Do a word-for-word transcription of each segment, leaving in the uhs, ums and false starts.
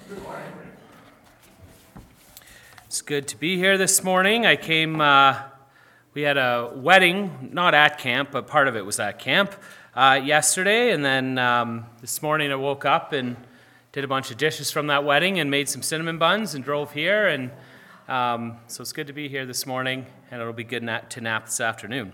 It's good to be here this morning. I came, uh, we had a wedding, not at camp, but part of it was at camp uh, yesterday, and then um, this morning I woke up and did a bunch of dishes from that wedding and made some cinnamon buns and drove here, and um, so it's good to be here this morning, and it'll be good nap- to nap this afternoon.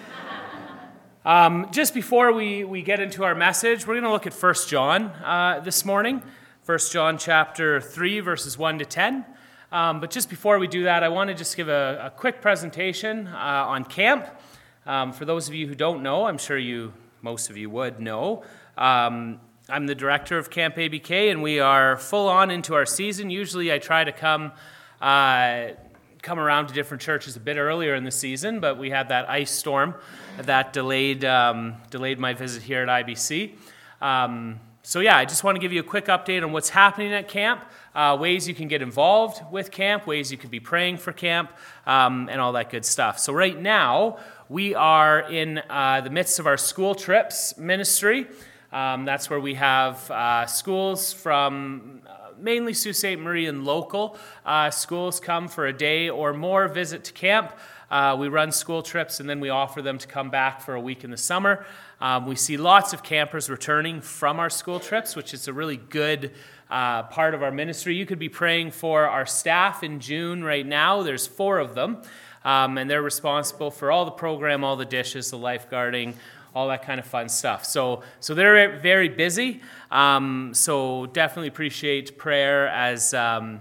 Um, just before we, we get into our message, we're going to look at First John uh, this morning. First John chapter three, verses one to ten. Um, but just before we do that, I want to just give a, a quick presentation uh, on camp. Um, for those of you who don't know, I'm sure you, most of you would know, um, I'm the director of Camp A B K, and we are full on into our season. Usually I try to come uh, come around to different churches a bit earlier in the season, but we had that ice storm that delayed um, delayed my visit here at I B C. Um, so yeah, I just want to give you a quick update on what's happening at camp, uh, ways you can get involved with camp, ways you could be praying for camp, um, and all that good stuff. So right now, we are in uh, the midst of our school trips ministry. Um, that's where we have uh, schools from uh, mainly Sault Ste. Marie and local uh, schools come for a day or more visit to camp. Uh, we run school trips, and then we offer them to come back for a week in the summer. Um, we see lots of campers returning from our school trips, which is a really good uh, part of our ministry. You could be praying for our staff in June right now. There's four of them, um, and they're responsible for all the program, all the dishes, the lifeguarding, all that kind of fun stuff. So so they're very busy, um, so definitely appreciate prayer as, um,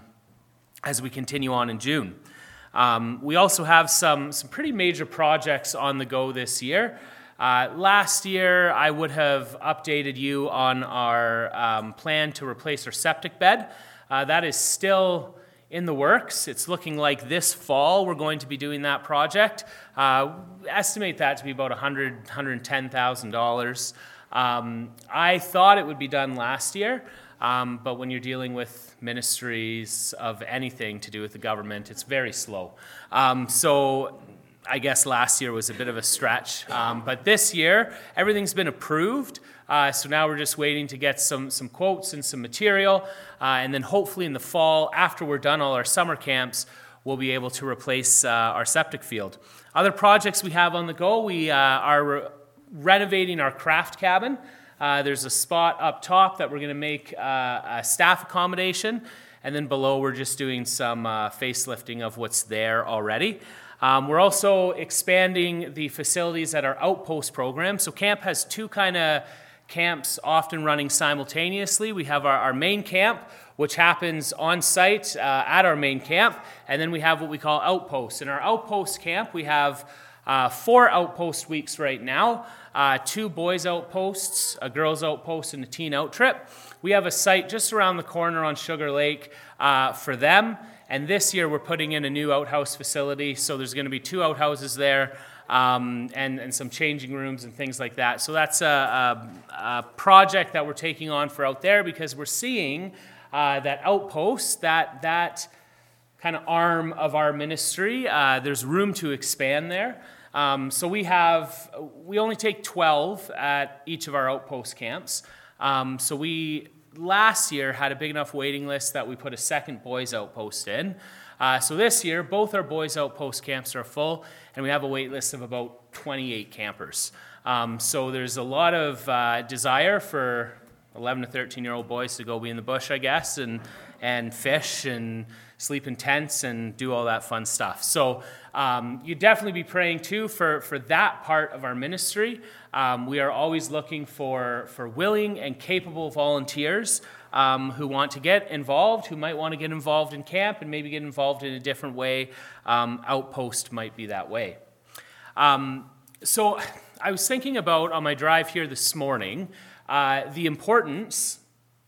as we continue on in June. Um, we also have some, some pretty major projects on the go this year. Uh, last year, I would have updated you on our um, plan to replace our septic bed. Uh, that is still in the works. It's looking like this fall we're going to be doing that project. Uh, estimate that to be about one hundred thousand dollars, one hundred ten thousand dollars. Um, I thought it would be done last year. Um, but when you're dealing with ministries of anything to do with the government, it's very slow. Um, so I guess last year was a bit of a stretch. Um, but this year, everything's been approved. Uh, so now we're just waiting to get some, some quotes and some material. Uh, and then hopefully in the fall, after we're done all our summer camps, we'll be able to replace uh, our septic field. Other projects we have on the go, we uh, are re- renovating our craft cabin. Uh, there's a spot up top that we're going to make uh, a staff accommodation, and then below we're just doing some uh, facelifting of what's there already. Um, we're also expanding the facilities at our outpost program. So camp has two kind of camps often running simultaneously. We have our, our main camp, which happens on site uh, at our main camp, and then we have what we call outposts. In our outpost camp, we have uh, four outpost weeks right now. Uh, two boys outposts, a girls outpost, and a teen out trip. We have a site just around the corner on Sugar Lake uh, for them, and this year we're putting in a new outhouse facility, so there's going to be two outhouses there um, and, and some changing rooms and things like that. So that's a, a, a project that we're taking on for out there because we're seeing uh, that outpost, that, that kind of arm of our ministry, uh, there's room to expand there. Um, so we have, we only take twelve at each of our outpost camps. Um, so we, last year, had a big enough waiting list that we put a second boys outpost in. Uh, so this year, both our boys outpost camps are full, and we have a wait list of about twenty-eight campers. Um, so there's a lot of uh, desire for eleven to thirteen-year-old boys to go be in the bush, I guess, and and fish and sleep in tents and do all that fun stuff. So um, you'd definitely be praying too for, for that part of our ministry. Um, we are always looking for, for willing and capable volunteers um, who want to get involved, who might want to get involved in camp and maybe get involved in a different way. Um, Outpost might be that way. Um, so I was thinking about, on my drive here this morning, uh, the importance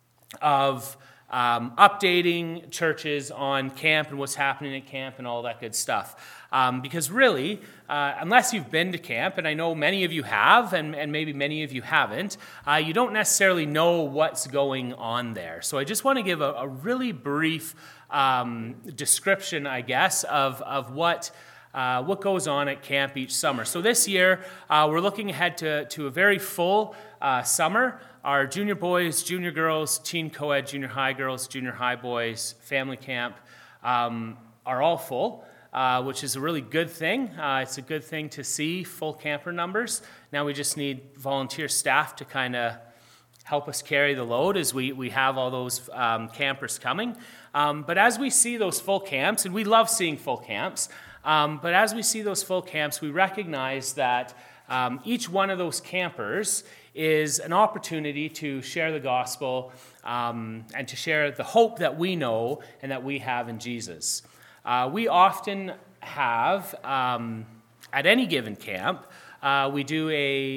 of Um, updating churches on camp and what's happening at camp and all that good stuff. Um, because really, uh, unless you've been to camp, and I know many of you have, and, and maybe many of you haven't, uh, you don't necessarily know what's going on there. So I just want to give a, a really brief um, description, I guess, of, of what Uh, what goes on at camp each summer. So this year, uh, we're looking ahead to, to a very full uh, summer. our junior boys, junior girls, teen co-ed, junior high girls, junior high boys, family camp um, are all full, uh, which is a really good thing. Uh, it's a good thing to see full camper numbers. Now we just need volunteer staff to kind of help us carry the load as we, we have all those um, campers coming. Um, but as we see those full camps, and we love seeing full camps, um, but as we see those full camps, we recognize that um, each one of those campers is an opportunity to share the gospel um, and to share the hope that we know and that we have in Jesus. Uh, we often have, um, at any given camp, uh, we do a,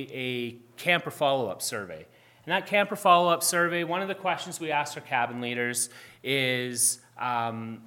a camper follow-up survey. In that camper follow-up survey, one of the questions we ask our cabin leaders is, um,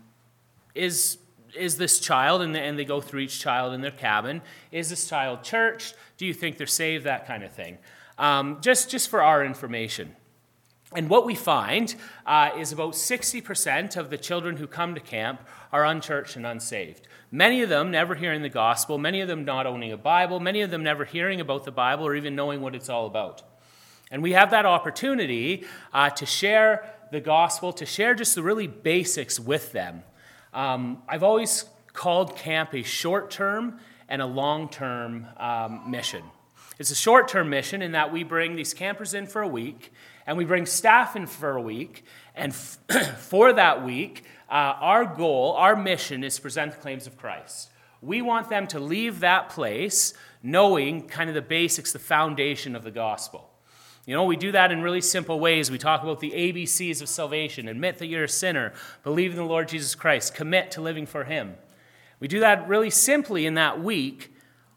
is, is this child, and, and they go through each child in their cabin, is this child churched? Do you think they're saved? That kind of thing. Um, just, just for our information. And what we find uh, is about sixty percent of the children who come to camp are unchurched and unsaved. Many of them never hearing the gospel, many of them not owning a Bible, many of them never hearing about the Bible or even knowing what it's all about. And we have that opportunity uh, to share the gospel, to share just the really basics with them. Um, I've always called camp a short-term and a long-term um, mission. It's a short-term mission in that we bring these campers in for a week, and we bring staff in for a week, and f- for that week, uh, our goal, our mission is to present the claims of Christ. We want them to leave that place knowing kind of the basics, the foundation of the gospel. You know, we do that in really simple ways. We talk about the A B Cs of salvation. Admit that you're a sinner. Believe in the Lord Jesus Christ. Commit to living for Him. We do that really simply in that week,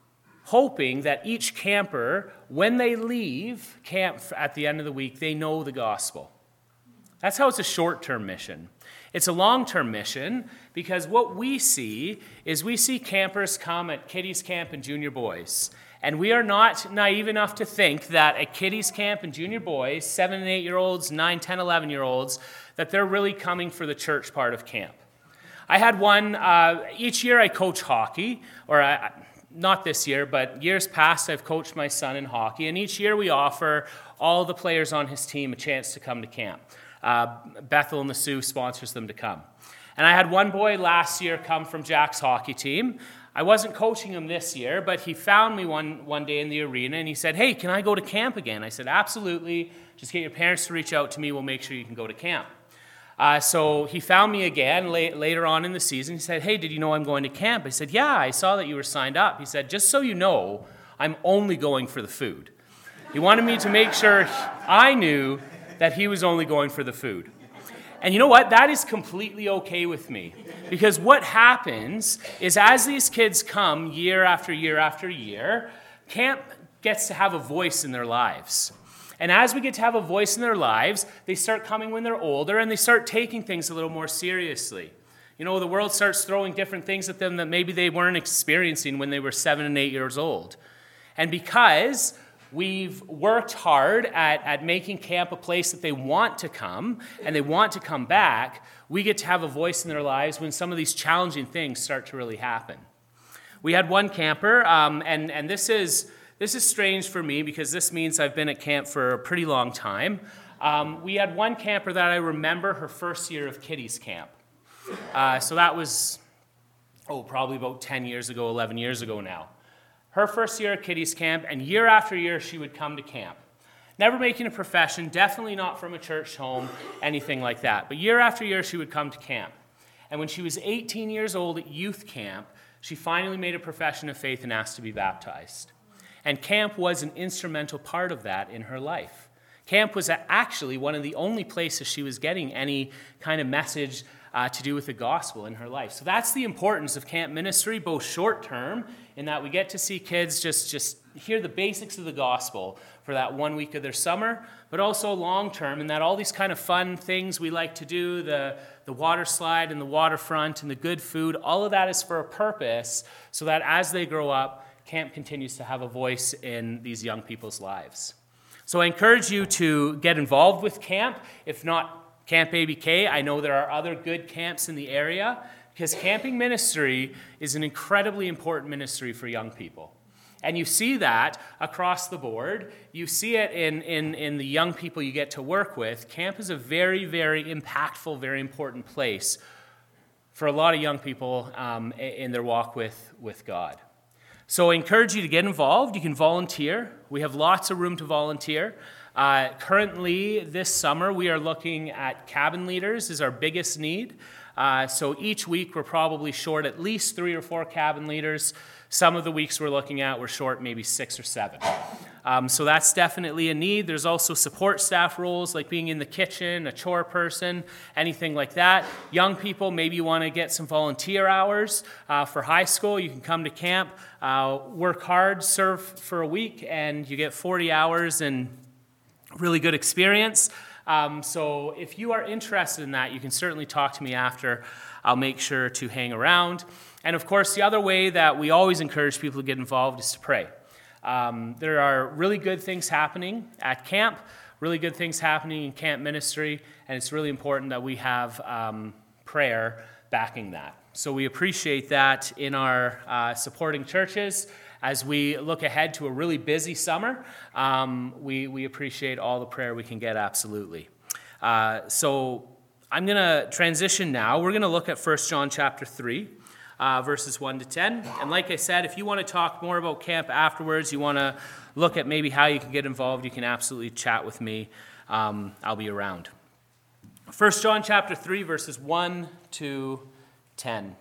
hoping that each camper, when they leave camp at the end of the week, they know the gospel. That's how it's a short-term mission. It's a long-term mission because what we see is we see campers come at kiddies camp and junior boys. And we are not naive enough to think that at kiddies camp and junior boys, seven and eight-year-olds, nine, ten, eleven-year-olds, that they're really coming for the church part of camp. I had one, uh, each year I coach hockey, or I, not this year, but years past I've coached my son in hockey, and each year we offer all the players on his team a chance to come to camp. Uh, Bethel and the Sioux sponsors them to come. And I had one boy last year come from Jack's hockey team. I wasn't coaching him this year, but he found me one, one day in the arena, and he said, "Hey, can I go to camp again?" I said, "Absolutely. Just get your parents to reach out to me. We'll make sure you can go to camp." Uh, so he found me again late, later on in the season. He said, "Hey, did you know I'm going to camp?" I said, "Yeah, I saw that you were signed up." He said, "Just so you know, I'm only going for the food." He wanted me to make sure I knew that he was only going for the food. And you know what? That is completely okay with me. Because what happens is as these kids come year after year after year, camp gets to have a voice in their lives. And as we get to have a voice in their lives, they start coming when they're older and they start taking things a little more seriously. You know, the world starts throwing different things at them that maybe they weren't experiencing when they were seven and eight years old. And because we've worked hard at, at making camp a place that they want to come and they want to come back, we get to have a voice in their lives when some of these challenging things start to really happen. We had one camper, um, and, and this is this is strange for me because this means I've been at camp for a pretty long time. Um, we had one camper that I remember her first year of kiddies camp. Uh, so that was, oh, probably about ten years ago, eleven years ago now. Her first year at kiddies camp, and year after year she would come to camp. Never making a profession, definitely not from a church home, anything like that. But year after year she would come to camp. And when she was eighteen years old at youth camp, she finally made a profession of faith and asked to be baptized. And camp was an instrumental part of that in her life. Camp was actually one of the only places she was getting any kind of message uh, to do with the gospel in her life. So that's the importance of camp ministry, both short term, in that we get to see kids just, just hear the basics of the gospel for that one week of their summer, but also long term, in that all these kind of fun things we like to do, the, the water slide and the waterfront and the good food, all of that is for a purpose so that as they grow up, camp continues to have a voice in these young people's lives. So I encourage you to get involved with camp. If not Camp A B K, I know there are other good camps in the area, because camping ministry is an incredibly important ministry for young people. And you see that across the board. You see it in, in, in the young people you get to work with. Camp is a very, very impactful, very important place for a lot of young people um, in their walk with, with God. So I encourage you to get involved. You can volunteer. We have lots of room to volunteer. Uh, currently, this summer, we are looking at cabin leaders is our biggest need. Uh, so each week, we're probably short at least three or four cabin leaders. Some of the weeks we're looking at, we're short maybe six or seven. Um, so that's definitely a need. There's also support staff roles like being in the kitchen, a chore person, anything like that. Young people, maybe you want to get some volunteer hours uh, for high school. You can come to camp, uh, work hard, serve for a week, and you get forty hours and really good experience. Um, so if you are interested in that, you can certainly talk to me after. I'll make sure to hang around. And of course, the other way that we always encourage people to get involved is to pray. Um, there are really good things happening at camp, really good things happening in camp ministry, and it's really important that we have um, prayer backing that. So we appreciate that in our uh, supporting churches. As we look ahead to a really busy summer, um, we, we appreciate all the prayer we can get, absolutely. Uh, so I'm going to transition now. We're going to look at First John chapter three. Uh, verses one to ten. And like I said, if you want to talk more about camp afterwards, you want to look at maybe how you can get involved, you can absolutely chat with me. Um, I'll be around. First John chapter three, verses one to ten.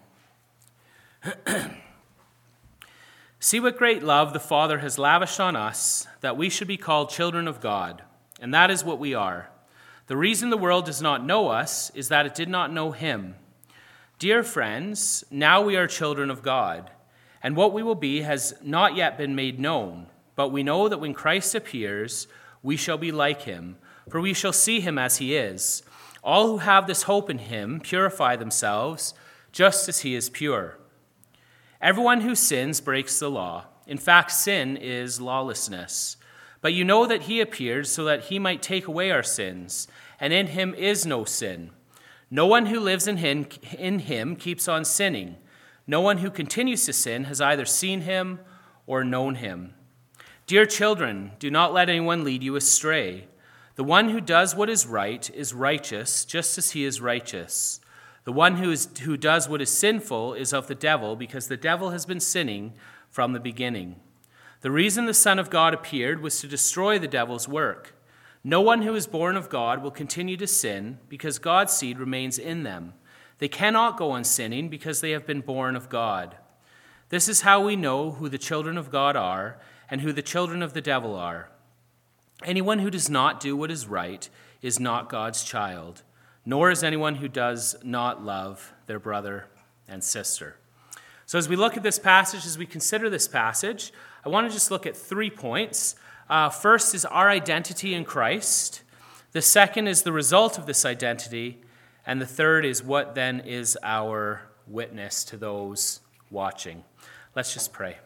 See what great love the Father has lavished on us, that we should be called children of God. And that is what we are. The reason the world does not know us is that it did not know him. Dear friends, now we are children of God, and what we will be has not yet been made known. But we know that when Christ appears, we shall be like him, for we shall see him as he is. All who have this hope in him purify themselves, just as he is pure. Everyone who sins breaks the law. In fact, sin is lawlessness. But you know that he appeared so that he might take away our sins, and in him is no sin. No one who lives in him, in him keeps on sinning. No one who continues to sin has either seen him or known him. Dear children, do not let anyone lead you astray. The one who does what is right is righteous, just as he is righteous. The one who, is, who does what is sinful is of the devil, because the devil has been sinning from the beginning. The reason the Son of God appeared was to destroy the devil's work. No one who is born of God will continue to sin, because God's seed remains in them. They cannot go on sinning because they have been born of God. This is how we know who the children of God are and who the children of the devil are. Anyone who does not do what is right is not God's child, nor is anyone who does not love their brother and sister. So as we look at this passage, as we consider this passage, I want to just look at three points. Uh, first is our identity in Christ. The second is the result of this identity. And the third is what then is our witness to those watching. Let's just pray.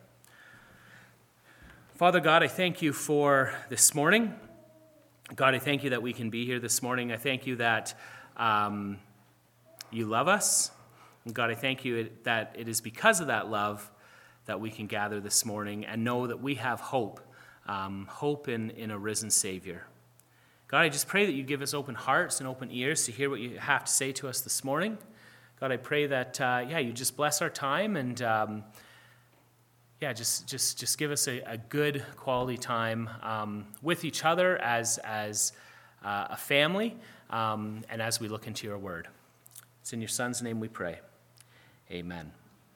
Father God, I thank you for this morning. God, I thank you that we can be here this morning. I thank you that um, you love us. And God, I thank you that it is because of that love that we can gather this morning and know that we have hope. Um, hope in, in a risen Savior. God, I just pray that you give us open hearts and open ears to hear what you have to say to us this morning. God, I pray that, uh, yeah, you just bless our time and, um, yeah, just just just give us a, a good quality time um, with each other as, as uh, a family um, and as we look into your word. It's in your Son's name we pray. Amen.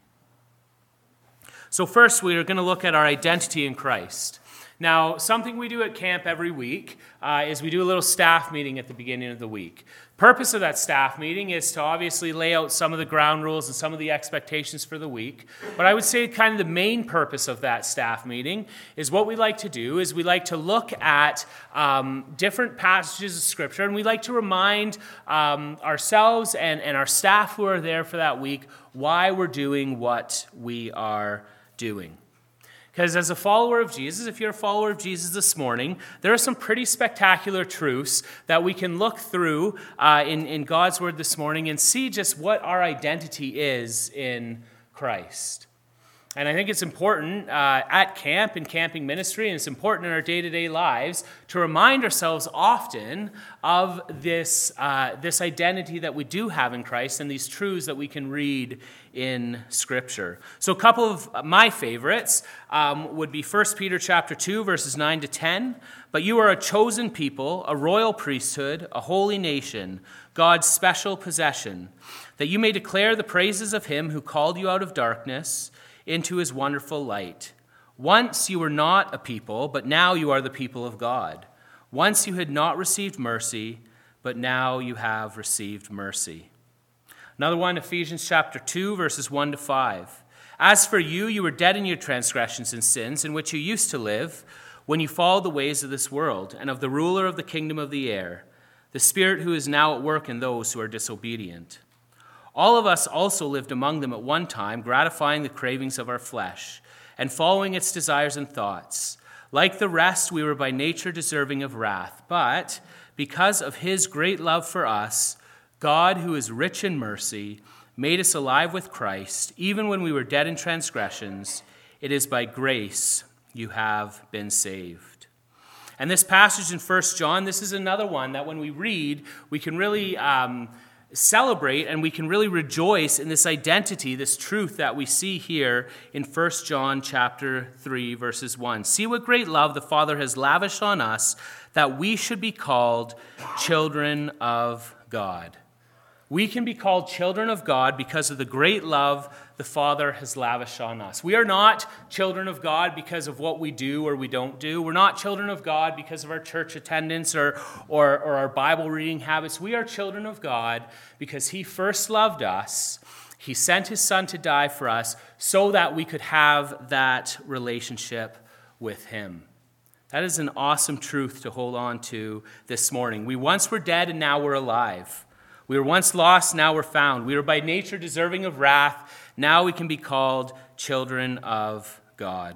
So first, we are going to look at our identity in Christ. Now, something we do at camp every week uh, is we do a little staff meeting at the beginning of the week. Purpose of that staff meeting is to obviously lay out some of the ground rules and some of the expectations for the week. But I would say kind of the main purpose of that staff meeting is what we like to do is we like to look at um, different passages of Scripture, and we like to remind um, ourselves and, and our staff who are there for that week why we're doing what we are doing. Because as a follower of Jesus, if you're a follower of Jesus this morning, there are some pretty spectacular truths that we can look through uh, in, in God's Word this morning and see just what our identity is in Christ. And I think it's important uh, at camp, in camping ministry, and it's important in our day-to-day lives to remind ourselves often of this, uh, this identity that we do have in Christ and these truths that we can read in Scripture. So a couple of my favorites um, would be First Peter chapter two, verses nine to ten. But you are a chosen people, a royal priesthood, a holy nation, God's special possession, that you may declare the praises of him who called you out of darkness into his wonderful light. Once you were not a people, but now you are the people of God. Once you had not received mercy, but now you have received mercy. Another one, Ephesians chapter two, verses one to five. As for you, you were dead in your transgressions and sins, in which you used to live, when you followed the ways of this world, and of the ruler of the kingdom of the air, the spirit who is now at work in those who are disobedient. All of us also lived among them at one time, gratifying the cravings of our flesh, and following its desires and thoughts. Like the rest, we were by nature deserving of wrath, but because of his great love for us, God, who is rich in mercy, made us alive with Christ, even when we were dead in transgressions. It is by grace you have been saved. And this passage in First John, this is another one that when we read, we can really um, celebrate and we can really rejoice in this identity, this truth that we see here in First John chapter three, verses one. See what great love the Father has lavished on us, that we should be called children of God. We can be called children of God because of the great love the Father has lavished on us. We are not children of God because of what we do or we don't do. We're not children of God because of our church attendance or, or, or our Bible reading habits. We are children of God because he first loved us. He sent his Son to die for us so that we could have that relationship with him. That is an awesome truth to hold on to this morning. We once were dead and now we're alive. We were once lost, now we're found. We were by nature deserving of wrath. Now we can be called children of God.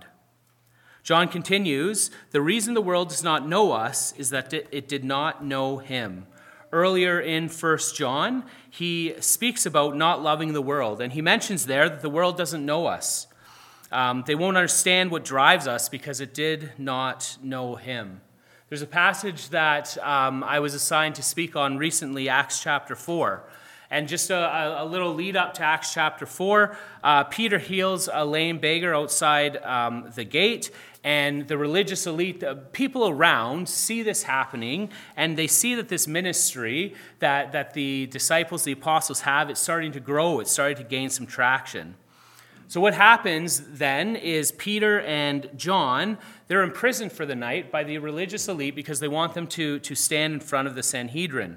John continues, the reason the world does not know us is that it did not know him. Earlier in First John, he speaks about not loving the world, and he mentions there that the world doesn't know us. Um, they won't understand what drives us because it did not know him. There's a passage that um, I was assigned to speak on recently, Acts chapter four. And just a, a little lead up to Acts chapter four, uh, Peter heals a lame beggar outside um, the gate, and the religious elite, the people around, see this happening, and they see that this ministry that, that the disciples, the apostles have, it's starting to grow, it's starting to gain some traction. So what happens then is Peter and John, they're imprisoned for the night by the religious elite because they want them to, to stand in front of the Sanhedrin.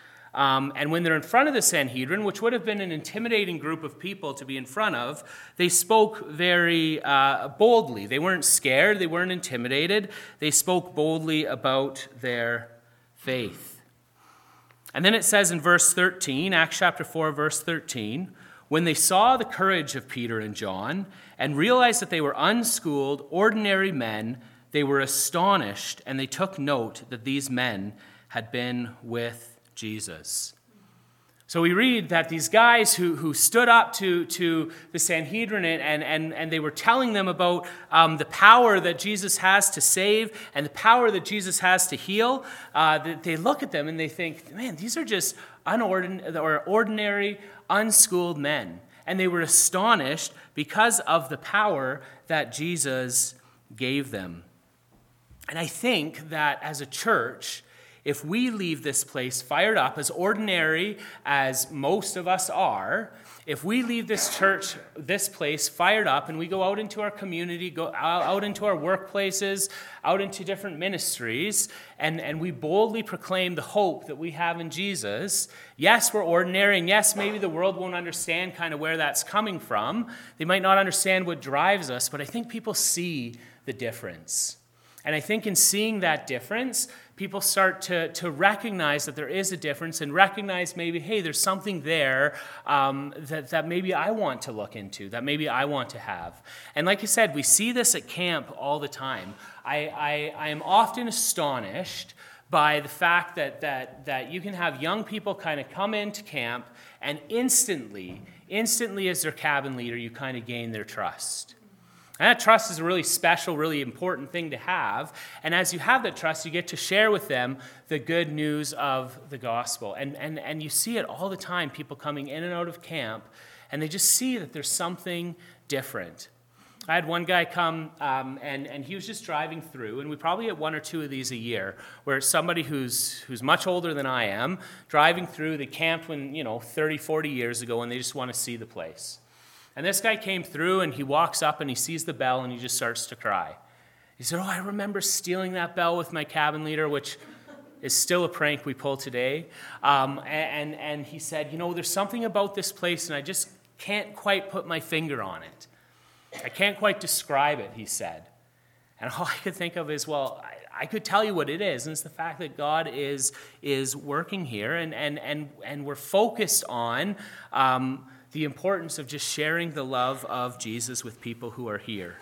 Um, and when they're in front of the Sanhedrin, which would have been an intimidating group of people to be in front of, they spoke very uh, boldly. They weren't scared. They weren't intimidated. They spoke boldly about their faith. And then it says in verse thirteen, Acts chapter four, verse thirteen, when they saw the courage of Peter and John and realized that they were unschooled, ordinary men, they were astonished, and they took note that these men had been with Jesus. So we read that these guys who, who stood up to, to the Sanhedrin and, and, and they were telling them about um, the power that Jesus has to save and the power that Jesus has to heal, uh, that they look at them and they think, man, these are just unordinary or ordinary, unschooled men. And they were astonished because of the power that Jesus gave them. And I think that as a church, if we leave this place fired up, as ordinary as most of us are, if we leave this church, this place fired up, and we go out into our community, go out into our workplaces, out into different ministries, and, and we boldly proclaim the hope that we have in Jesus, yes, we're ordinary, and yes, maybe the world won't understand kind of where that's coming from. They might not understand what drives us, but I think people see the difference. And I think in seeing that difference, people start to, to recognize that there is a difference and recognize maybe, hey, there's something there um, that, that maybe I want to look into, that maybe I want to have. And like I said, we see this at camp all the time. I, I, I am often astonished by the fact that, that, that you can have young people kind of come into camp and instantly, instantly as their cabin leader, you kind of gain their trust. And that trust is a really special, really important thing to have. And as you have that trust, you get to share with them the good news of the gospel. And, and, and you see it all the time, people coming in and out of camp, and they just see that there's something different. I had one guy come, um, and, and he was just driving through, and we probably get one or two of these a year, where it's somebody who's who's much older than I am, driving through. They camped when, you know, thirty, forty years ago, and they just want to see the place. And this guy came through, and he walks up, and he sees the bell, and he just starts to cry. He said, oh, I remember stealing that bell with my cabin leader, which is still a prank we pull today. Um, and, and he said, you know, there's something about this place, and I just can't quite put my finger on it. I can't quite describe it, he said. And all I could think of is, well, I, I could tell you what it is, and it's the fact that God is, is working here, and, and, and, and we're focused on um, the importance of just sharing the love of Jesus with people who are here.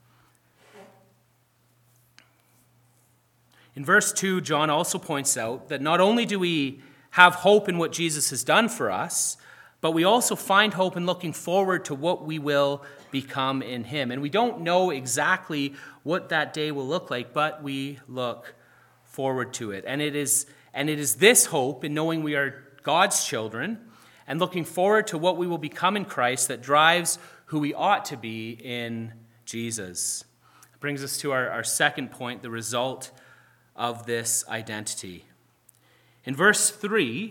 In verse two, John also points out that not only do we have hope in what Jesus has done for us, but we also find hope in looking forward to what we will become in him. And we don't know exactly what that day will look like, but we look forward to it. And it is, and it is this hope in knowing we are God's children and looking forward to what we will become in Christ that drives who we ought to be in Jesus. It brings us to our, our second point, the result of this identity. In verse three,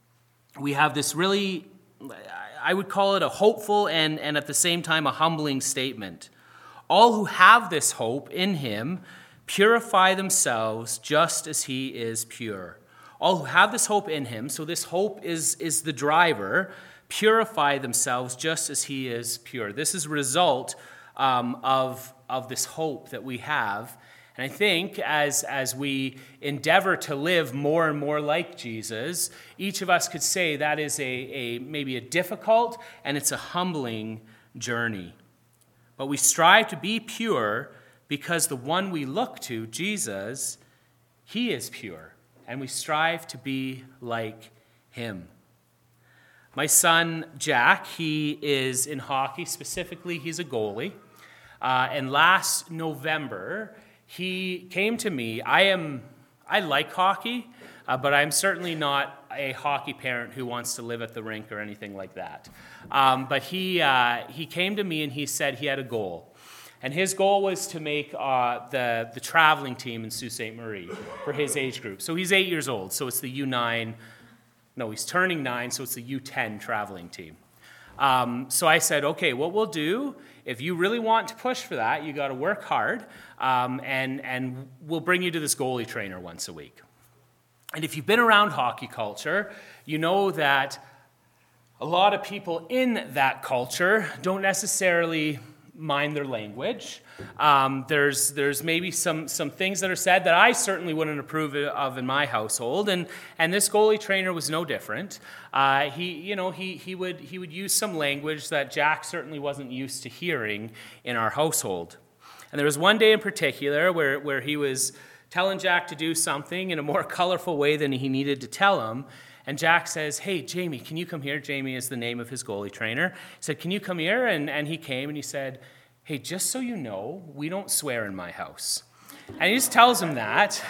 we have this really, I would call it a hopeful and, and at the same time a humbling statement. All who have this hope in him purify themselves just as he is pure. All who have this hope in him, so this hope is, is the driver, purify themselves just as he is pure. This is a result um, of, of this hope that we have. And I think as, as we endeavor to live more and more like Jesus, each of us could say that is a, a maybe a difficult and it's a humbling journey. But we strive to be pure because the one we look to, Jesus, he is pure. And we strive to be like him. My son, Jack, he is in hockey. Specifically, he's a goalie. Uh, and last November, he came to me. I am, I like hockey, uh, but I'm certainly not a hockey parent who wants to live at the rink or anything like that. Um, but he uh, he came to me and he said he had a goal. And his goal was to make uh, the, the traveling team in Sault Ste. Marie for his age group. So he's eight years old, so it's the U nine, no, he's turning nine, so it's the U ten traveling team. Um, so I said, okay, what we'll do, if you really want to push for that, you got to work hard, um, and, and we'll bring you to this goalie trainer once a week. And if you've been around hockey culture, you know that a lot of people in that culture don't necessarily mind their language. Um, there's there's maybe some some things that are said that I certainly wouldn't approve of in my household, and and this goalie trainer was no different. Uh, he you know he he would he would use some language that Jack certainly wasn't used to hearing in our household. And there was one day in particular where where he was telling Jack to do something in a more colorful way than he needed to tell him. And Jack says, hey, Jamie, can you come here? Jamie is the name of his goalie trainer. He said, can you come here? And, and he came and he said, hey, just so you know, we don't swear in my house. And he just tells him that.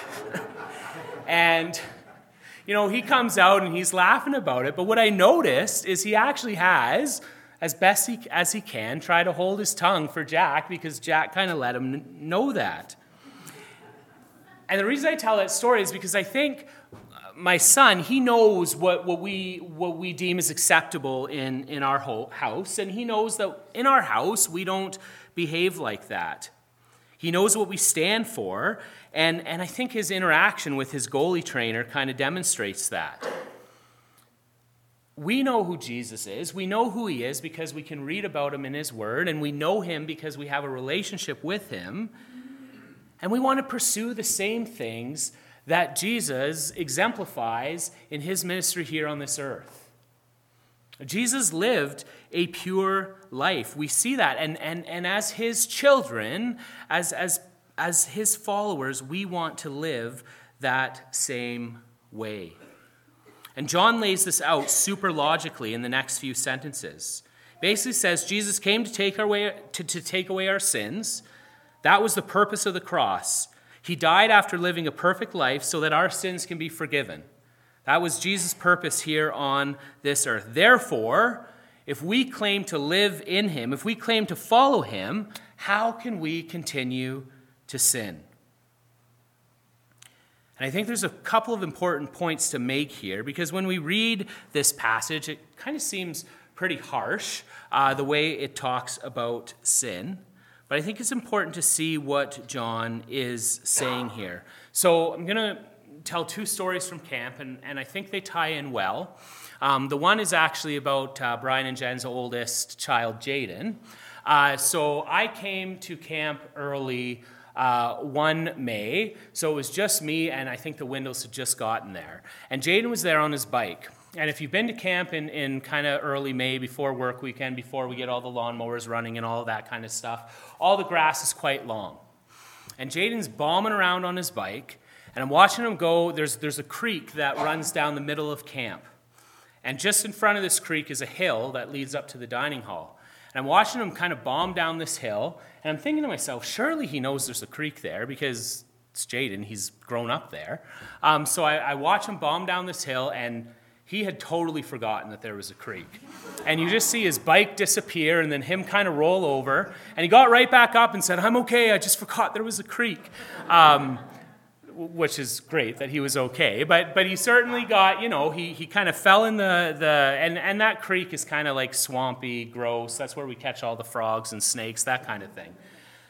And, you know, he comes out and he's laughing about it. But what I noticed is he actually has, as best he, as he can, tried to hold his tongue for Jack because Jack kind of let him know that. And the reason I tell that story is because I think my son, he knows what, what we what we deem as acceptable in, in our whole house, and he knows that in our house we don't behave like that. He knows what we stand for, and, and I think his interaction with his goalie trainer kind of demonstrates that. We know who Jesus is. We know who he is because we can read about him in his word, and we know him because we have a relationship with him, and we want to pursue the same things that Jesus exemplifies in his ministry here on this earth. Jesus lived a pure life. We see that. And, and, and as his children, as, as, as his followers, we want to live that same way. And John lays this out super logically in the next few sentences. Basically says Jesus came to take, our way, to, to take away our sins. That was the purpose of the cross. He died after living a perfect life so that our sins can be forgiven. That was Jesus' purpose here on this earth. Therefore, if we claim to live in him, if we claim to follow him, how can we continue to sin? And I think there's a couple of important points to make here, because when we read this passage, it kind of seems pretty harsh, uh, the way it talks about sin. But I think it's important to see what John is saying here. So I'm going to tell two stories from camp, and, and I think they tie in well. Um, the one is actually about uh, Brian and Jen's oldest child, Jaden. Uh, so I came to camp early uh, one May, so it was just me, and I think the Windows had just gotten there. And Jaden was there on his bike. And if you've been to camp in, in kind of early May, before work weekend, before we get all the lawnmowers running and all that kind of stuff, all the grass is quite long. And Jaden's bombing around on his bike, and I'm watching him go. There's, there's a creek that runs down the middle of camp. And just in front of this creek is a hill that leads up to the dining hall. And I'm watching him kind of bomb down this hill, and I'm thinking to myself, surely he knows there's a creek there, because it's Jaden, he's grown up there. Um, so I, I watch him bomb down this hill, and he had totally forgotten that there was a creek. And you just see his bike disappear and then him kind of roll over. And he got right back up and said, I'm okay, I just forgot there was a creek. Um, which is great that he was okay. But but he certainly got, you know, he he kind of fell in the, the and, and that creek is kind of like swampy, gross. That's where we catch all the frogs and snakes, that kind of thing.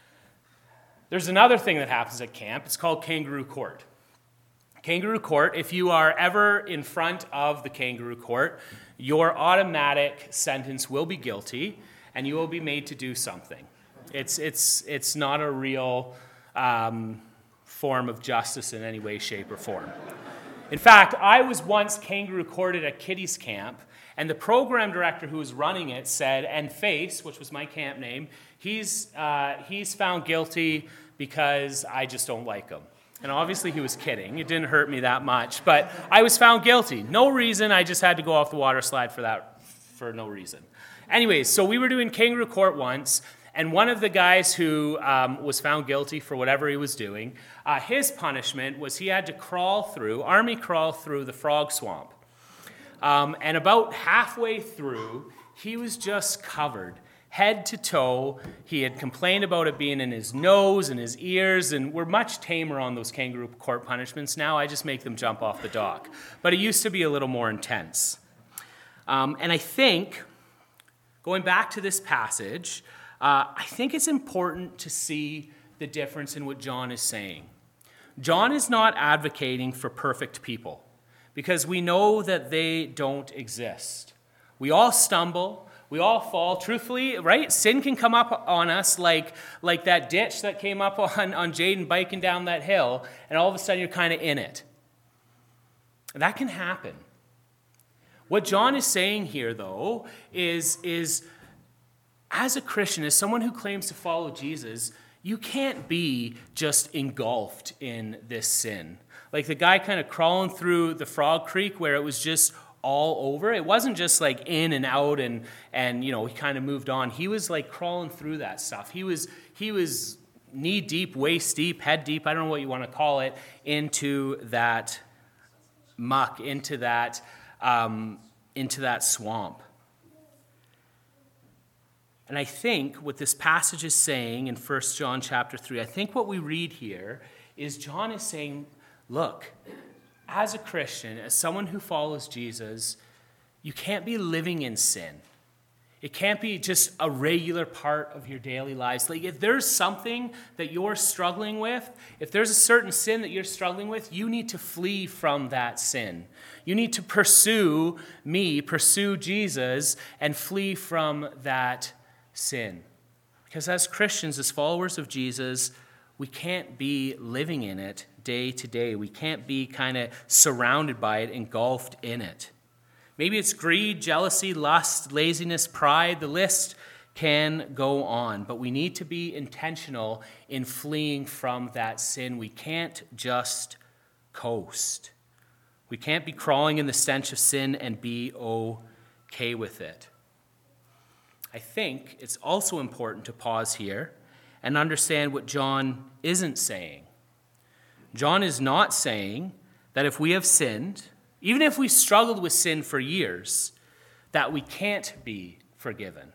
There's another thing that happens at camp. It's called kangaroo court. Kangaroo court, if you are ever in front of the kangaroo court, your automatic sentence will be guilty, and you will be made to do something. It's it's it's not a real um, form of justice in any way, shape, or form. In fact, I was once kangaroo courted at Kitty's camp, and the program director who was running it said, and Face, which was my camp name, he's uh, he's found guilty because I just don't like him. And obviously he was kidding. It didn't hurt me that much. But I was found guilty. No reason. I just had to go off the water slide for that, for no reason. Anyways, so we were doing kangaroo court once, and one of the guys who um, was found guilty for whatever he was doing, uh, his punishment was he had to crawl through, army crawl through the frog swamp. Um, and about halfway through, he was just covered head to toe. He had complained about it being in his nose and his ears, and we're much tamer on those kangaroo court punishments now. I just make them jump off the dock. But it used to be a little more intense. Um, and I think, going back to this passage, uh, I think it's important to see the difference in what John is saying. John is not advocating for perfect people, because we know that they don't exist. We all stumble. We all fall, truthfully, right? Sin can come up on us like, like that ditch that came up on, on Jaden biking down that hill, and all of a sudden you're kind of in it. That can happen. What John is saying here, though, is, is as a Christian, as someone who claims to follow Jesus, you can't be just engulfed in this sin. Like the guy kind of crawling through the Frog Creek where it was just all over. It wasn't just like in and out and and you know he kind of moved on. He was like crawling through that stuff. He was he was knee deep, waist deep, head deep, I don't know what you want to call it, into that muck, into that um, into that swamp. And I think what this passage is saying in First John chapter three, I think what we read here is John is saying, look, as a Christian, as someone who follows Jesus, you can't be living in sin. It can't be just a regular part of your daily lives. Like if there's something that you're struggling with, if there's a certain sin that you're struggling with, you need to flee from that sin. You need to pursue me, pursue Jesus, and flee from that sin. Because as Christians, as followers of Jesus, we can't be living in it day to day. We can't be kind of surrounded by it, engulfed in it. Maybe it's greed, jealousy, lust, laziness, pride. The list can go on. But we need to be intentional in fleeing from that sin. We can't just coast. We can't be crawling in the stench of sin and be okay with it. I think it's also important to pause here and understand what John isn't saying. John is not saying that if we have sinned, even if we struggled with sin for years, that we can't be forgiven.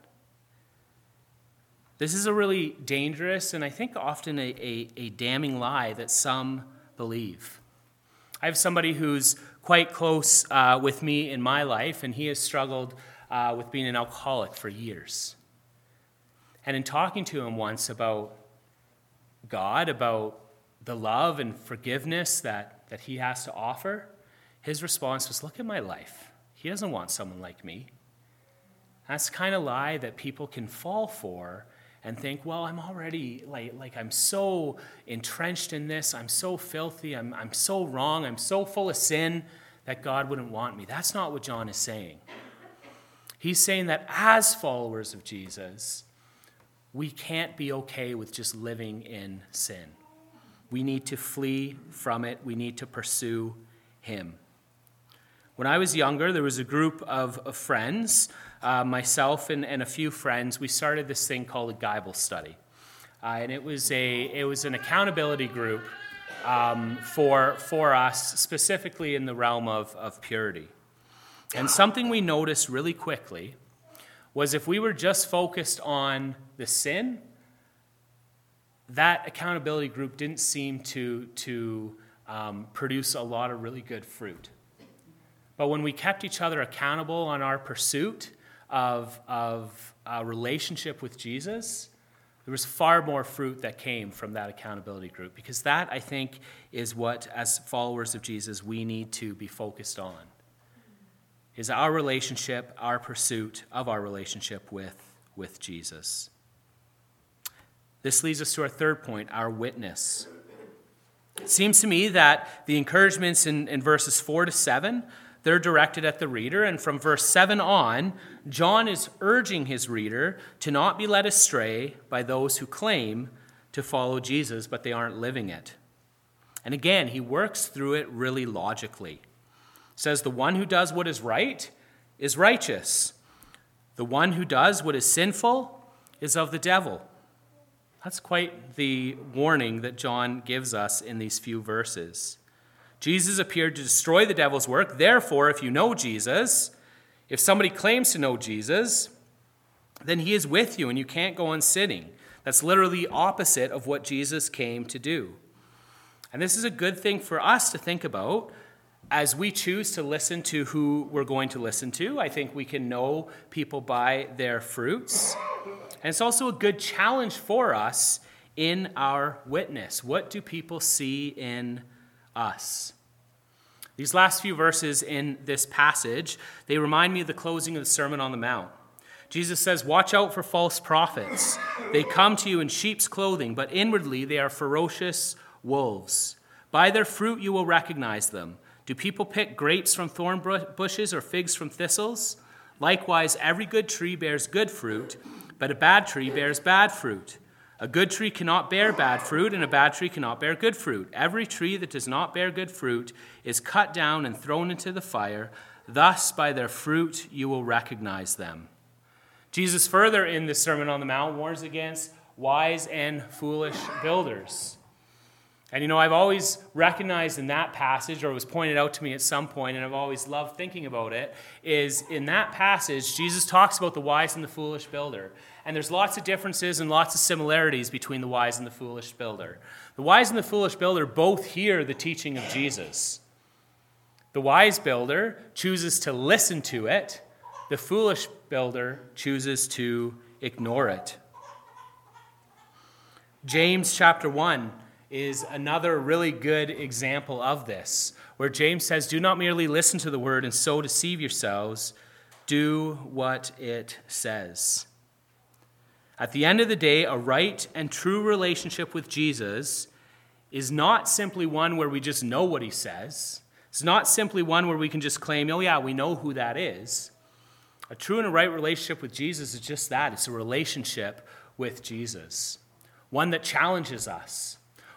This is a really dangerous and I think often a, a, a damning lie that some believe. I have somebody who's quite close uh, with me in my life, and he has struggled uh, with being an alcoholic for years. And in talking to him once about God, about the love and forgiveness that, that he has to offer, his response was, look at my life. He doesn't want someone like me. That's the kind of lie that people can fall for and think, well, I'm already, like, like I'm so entrenched in this, I'm so filthy, I'm, I'm so wrong, I'm so full of sin that God wouldn't want me. That's not what John is saying. He's saying that as followers of Jesus, we can't be okay with just living in sin. We need to flee from it. We need to pursue him. When I was younger, there was a group of, of friends, uh, myself and, and a few friends. We started this thing called a Bible study. Uh, and it was a it was an accountability group um, for, for us, specifically in the realm of, of purity. And something we noticed really quickly was if we were just focused on the sin, that accountability group didn't seem to, to um, produce a lot of really good fruit. But when we kept each other accountable on our pursuit of, of a relationship with Jesus, there was far more fruit that came from that accountability group, because that, I think, is what, as followers of Jesus, we need to be focused on, is our relationship, our pursuit of our relationship with, with Jesus. This leads us to our third point, our witness. It seems to me that the encouragements in, in verses four to seven, they're directed at the reader, and from verse seven on, John is urging his reader to not be led astray by those who claim to follow Jesus, but they aren't living it. And again, he works through it really logically. He says, the one who does what is right is righteous. The one who does what is sinful is of the devil. That's quite the warning that John gives us in these few verses. Jesus appeared to destroy the devil's work. Therefore, if you know Jesus, if somebody claims to know Jesus, then he is with you and you can't go on sinning. That's literally opposite of what Jesus came to do. And this is a good thing for us to think about as we choose to listen to who we're going to listen to. I think we can know people by their fruits. And it's also a good challenge for us in our witness. What do people see in us? These last few verses in this passage, they remind me of the closing of the Sermon on the Mount. Jesus says, watch out for false prophets. They come to you in sheep's clothing, but inwardly they are ferocious wolves. By their fruit you will recognize them. Do people pick grapes from thorn bushes or figs from thistles? Likewise, every good tree bears good fruit, but a bad tree bears bad fruit. A good tree cannot bear bad fruit, and a bad tree cannot bear good fruit. Every tree that does not bear good fruit is cut down and thrown into the fire. Thus, by their fruit, you will recognize them. Jesus further in the Sermon on the Mount warns against wise and foolish builders. And you know, I've always recognized in that passage, or it was pointed out to me at some point, and I've always loved thinking about it, is in that passage, Jesus talks about the wise and the foolish builder. And there's lots of differences and lots of similarities between the wise and the foolish builder. The wise and the foolish builder both hear the teaching of Jesus. The wise builder chooses to listen to it. The foolish builder chooses to ignore it. James chapter one is another really good example of this, where James says, do not merely listen to the word and so deceive yourselves. Do what it says. At the end of the day, a right and true relationship with Jesus is not simply one where we just know what he says. It's not simply one where we can just claim, oh yeah, we know who that is. A true and a right relationship with Jesus is just that. It's a relationship with Jesus. One that challenges us.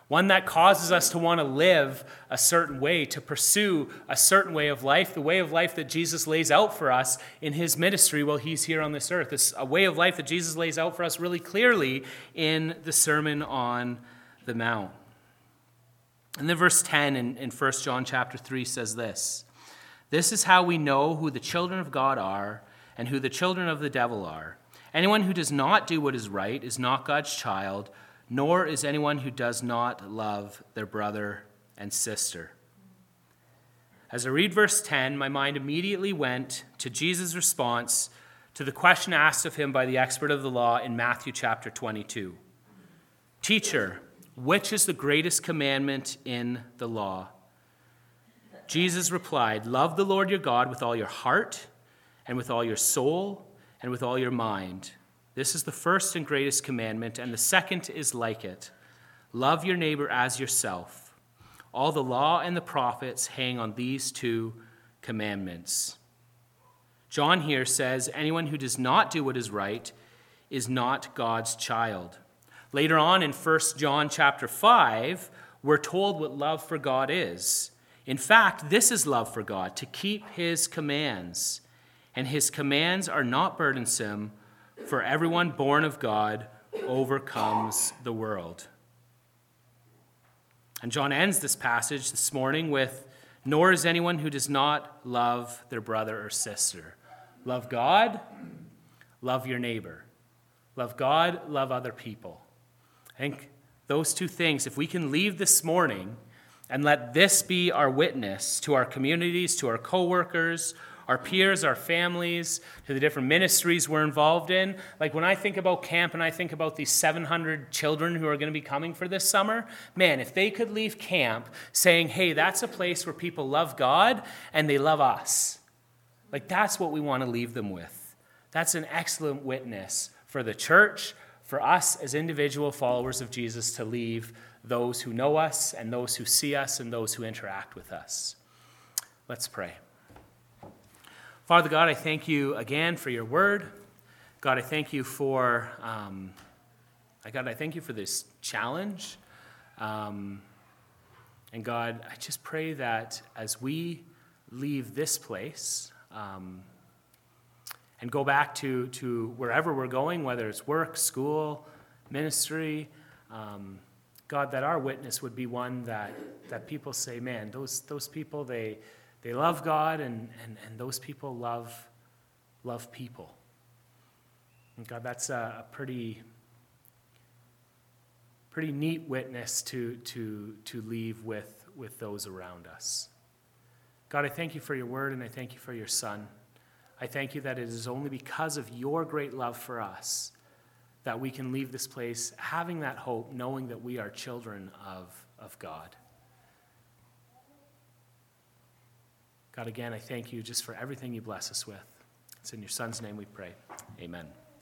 one that causes us to want to live a certain way, to pursue a certain way of life, the way of life that Jesus lays out for us in his ministry while he's here on this earth. It's a way of life that Jesus lays out for us really clearly in the Sermon on the Mount. And then verse ten in, in First John chapter three says this, "This is how we know who the children of God are and who the children of the devil are. Anyone who does not do what is right is not God's child, nor is anyone who does not love their brother and sister." As I read verse ten, my mind immediately went to Jesus' response to the question asked of him by the expert of the law in Matthew chapter twenty-two. "Teacher, which is the greatest commandment in the law?" Jesus replied, "Love the Lord your God with all your heart and with all your soul and with all your mind. This is the first and greatest commandment, and the second is like it. Love your neighbor as yourself. All the law and the prophets hang on these two commandments." John here says anyone who does not do what is right is not God's child. Later on in First John chapter five, we're told what love for God is. In fact, this is love for God, to keep his commands. And his commands are not burdensome, for everyone born of God overcomes the world. And John ends this passage this morning with, "Nor is anyone who does not love their brother or sister." Love God, love your neighbor. Love God, love other people. I think those two things, if we can leave this morning and let this be our witness to our communities, to our coworkers, our peers, our families, to the different ministries we're involved in. Like when I think about camp and I think about these seven hundred children who are going to be coming for this summer, man, if they could leave camp saying, hey, that's a place where people love God and they love us. Like that's what we want to leave them with. That's an excellent witness for the church, for us as individual followers of Jesus to leave those who know us and those who see us and those who interact with us. Let's pray. Father God, I thank you again for your word. God, I thank you for, um, God, I thank you for this challenge. Um, and God, I just pray that as we leave this place um, and go back to, to wherever we're going, whether it's work, school, ministry, um, God, that our witness would be one that, that people say, man, those those people, they They love God, and, and, and those people love, love people. And God, that's a, a pretty, pretty neat witness to, to, to leave with, with those around us. God, I thank you for your word, and I thank you for your Son. I thank you that it is only because of your great love for us that we can leave this place having that hope, knowing that we are children of, of God. God, again, I thank you just for everything you bless us with. It's in your Son's name we pray. Amen.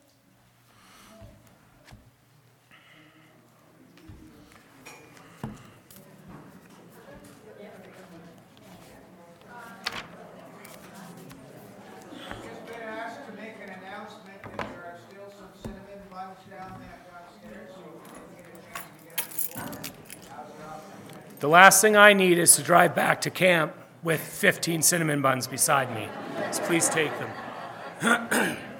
Just been asked to make an announcement that there are still some cinnamon buns down there downstairs, so if you didn't get a chance to get them before, how's it up? The last thing I need is to drive back to camp with fifteen cinnamon buns beside me. So please take them.